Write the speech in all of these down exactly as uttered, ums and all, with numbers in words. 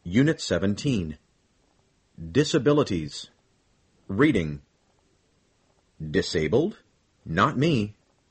Unit seventeen. Disabilities. Reading. Disabled? Not me.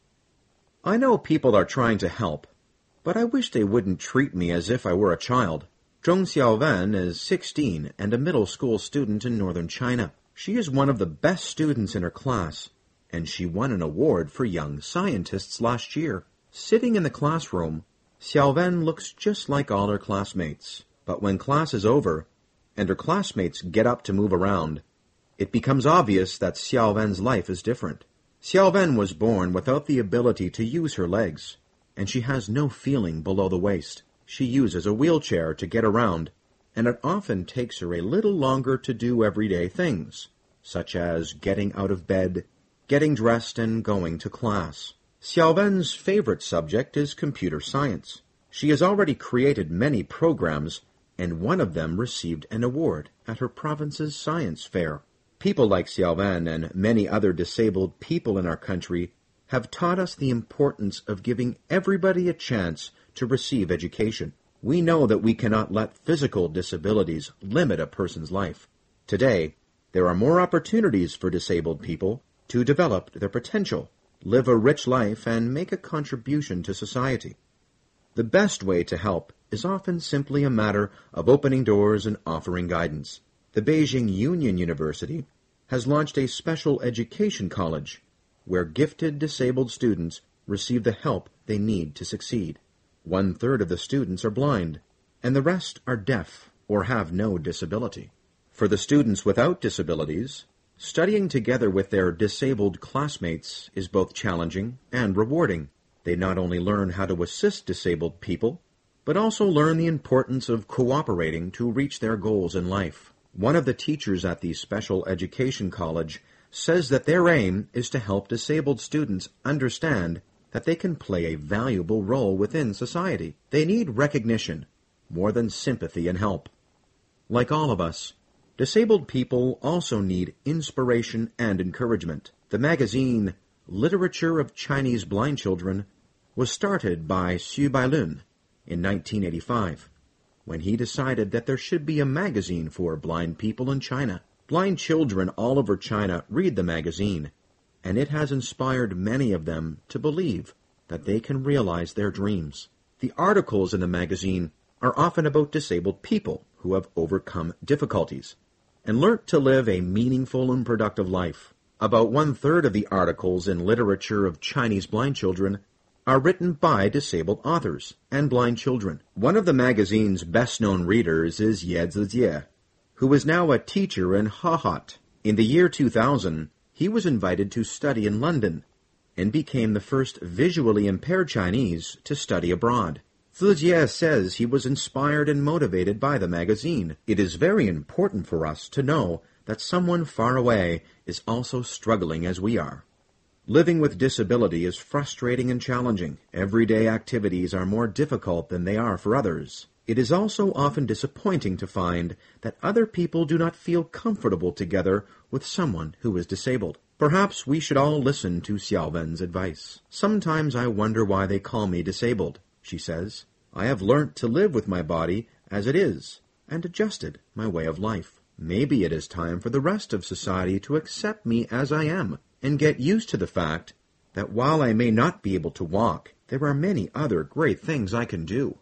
I know people are trying to help, but I wish they wouldn't treat me as if I were a child. Zhong Xiaowen is sixteen and a middle school student in northern China. She is one of the best students in her class, and she won an award for young scientists last year. Sitting in the classroom, Xiaowen looks just like all her classmates. But when class is over, and her classmates get up to move around, it becomes obvious that Xiaowen's life is different. Xiaowen was born without the ability to use her legs, and she has no feeling below the waist. She uses a wheelchair to get around, and it often takes her a little longer to do everyday things, such as getting out of bed, getting dressed, and going to class. Xiaowen's favorite subject is computer science. She has already created many programs, and one of them received an award at her province's science fair. People like Xiaowen and many other disabled people in our country have taught us the importance of giving everybody a chance to receive education. We know that we cannot let physical disabilities limit a person's life. Today, there are more opportunities for disabled people to develop their potential, live a rich life, and make a contribution to society. The best way to help is often simply a matter of opening doors and offering guidance. The Beijing Union University has launched a special education college where gifted disabled students receive the help they need to succeed. One-third of the students are blind, and the rest are deaf or have no disability. For the students without disabilities, studying together with their disabled classmates is both challenging and rewarding. They not only learn how to assist disabled people, but also learn the importance of cooperating to reach their goals in life. One of the teachers at the special education college says that their aim is to help disabled students understand that they can play a valuable role within society. They need recognition more than sympathy and help. Like all of us, disabled people also need inspiration and encouragement. The magazine Literature of Chinese Blind Children was started by Xu Bailun in nineteen eighty-five, when he decided that there should be a magazine for blind people in China. Blind children all over China read the magazine, and it has inspired many of them to believe that they can realize their dreams. The articles in the magazine are often about disabled people who have overcome difficulties and learnt to live a meaningful and productive life. About one-third of the articles in Literature of Chinese Blind Children are written by disabled authors and blind children. One of the magazine's best-known readers is Ye Zijie, who is now a teacher in Hahat. In the year two thousand, he was invited to study in London and became the first visually impaired Chinese to study abroad. Zijie says he was inspired and motivated by the magazine. It is very important for us to know that someone far away is also struggling as we are. Living with disability is frustrating and challenging. Everyday activities are more difficult than they are for others. It is also often disappointing to find that other people do not feel comfortable together with someone who is disabled. Perhaps we should all listen to Xiaowen's advice. Sometimes I wonder why they call me disabled, she says. I have learnt to live with my body as it is and adjusted my way of life. Maybe it is time for the rest of society to accept me as I am and get used to the fact that while I may not be able to walk, there are many other great things I can do.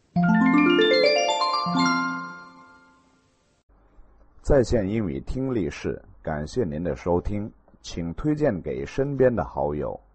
在线英语听力室，感谢您的收听，请推荐给身边的好友。